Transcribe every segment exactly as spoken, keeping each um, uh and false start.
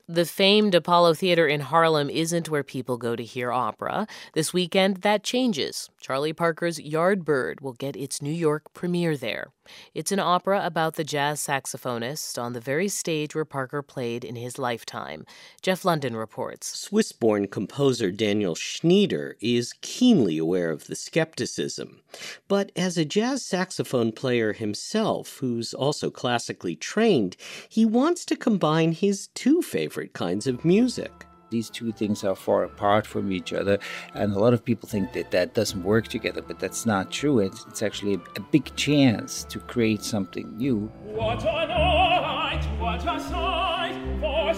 The famed Apollo Theater in Harlem isn't where people go to hear opera. This weekend, that changes. Charlie Parker's Yardbird will get its New York premiere there. It's an opera about the jazz saxophonist on the very stage where Parker played in his lifetime. Jeff London reports. Swiss-born composer Daniel Schnyder is keenly aware of the skepticism. But as a jazz saxophone player himself, who's also classically trained, he wants to combine his two favorite kinds of music. These two things are far apart from each other, and a lot of people think that that doesn't work together, but that's not true. It's, it's actually a, a big chance to create something new. What a night, what a sight for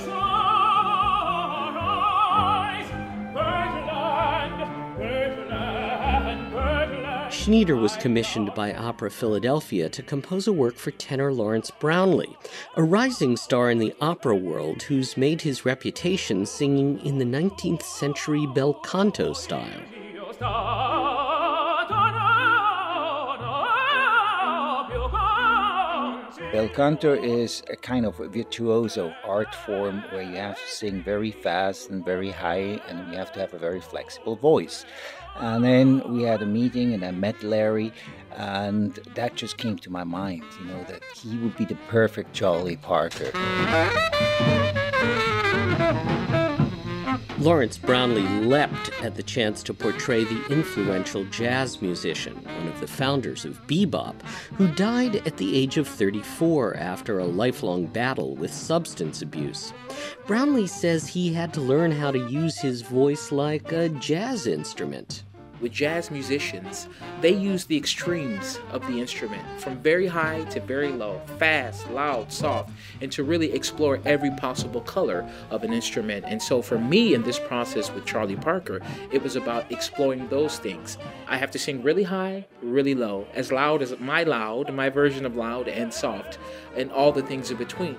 sunrise, Birdland, Birdland, Birdland. Schnyder was commissioned by Opera Philadelphia to compose a work for tenor Lawrence Brownlee, a rising star in the opera world who's made his reputation singing in the nineteenth century bel canto style. Bel canto is a kind of a virtuoso art form where you have to sing very fast and very high, and you have to have a very flexible voice. And then we had a meeting, and I met Larry, and that just came to my mind, you know, that he would be the perfect Charlie Parker. Lawrence Brownlee leapt at the chance to portray the influential jazz musician, one of the founders of bebop, who died at the age of thirty-four after a lifelong battle with substance abuse. Brownlee says he had to learn how to use his voice like a jazz instrument. With jazz musicians, they use the extremes of the instrument, from very high to very low, fast, loud, soft, and to really explore every possible color of an instrument. And so for me in this process with Charlie Parker, it was about exploring those things. I have to sing really high, really low, as loud as my loud, my version of loud, and soft, and all the things in between.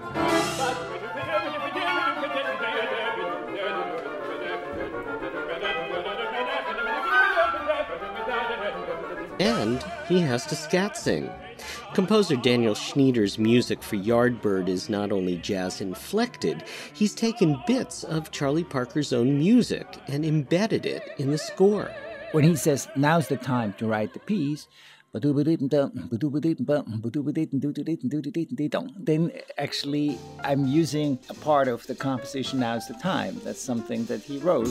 And he has to scat sing. Composer Daniel Schnyder's music for Yardbird is not only jazz-inflected, he's taken bits of Charlie Parker's own music and embedded it in the score. When he says, now's the time to write the piece, then actually I'm using a part of the composition, now's the time. That's something that he wrote.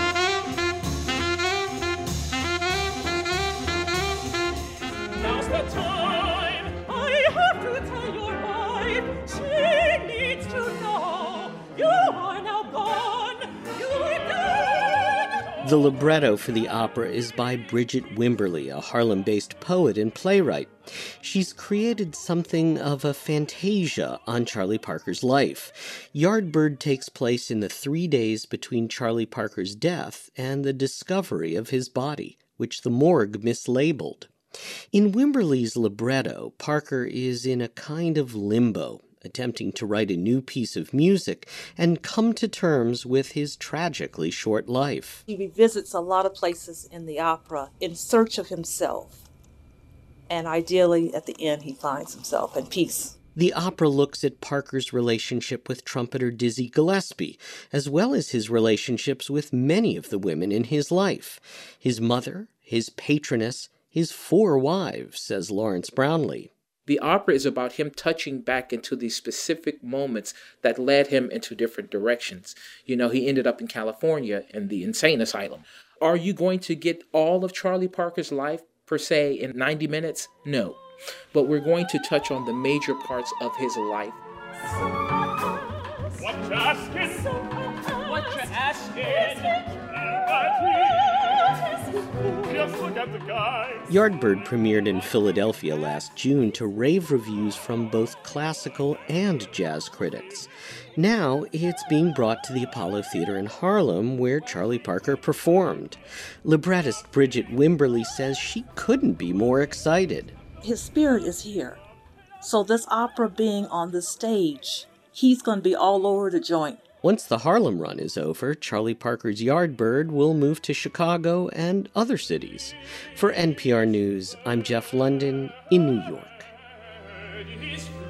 The libretto for the opera is by Bridget Wimberly, a Harlem-based poet and playwright. She's created something of a fantasia on Charlie Parker's life. Yardbird takes place in the three days between Charlie Parker's death and the discovery of his body, which the morgue mislabeled. In Wimberly's libretto, Parker is in a kind of limbo, attempting to write a new piece of music and come to terms with his tragically short life. He revisits a lot of places in the opera in search of himself. And ideally, at the end, he finds himself in peace. The opera looks at Parker's relationship with trumpeter Dizzy Gillespie, as well as his relationships with many of the women in his life. His mother, his patroness, his four wives, says Lawrence Brownlee. The opera is about him touching back into these specific moments that led him into different directions. You know, he ended up in California in the insane asylum. Are you going to get all of Charlie Parker's life, per se, in ninety minutes? No. But we're going to touch on the major parts of his life. What you asking? What you asking? Just look at the guy. Yardbird premiered in Philadelphia last June to rave reviews from both classical and jazz critics. Now it's being brought to the Apollo Theater in Harlem, where Charlie Parker performed. Librettist Bridget Wimberly says she couldn't be more excited. His spirit is here. So this opera being on the stage, he's going to be all over the joint. Once the Harlem run is over, Charlie Parker's Yardbird will move to Chicago and other cities. For N P R News, I'm Jeff London in New York.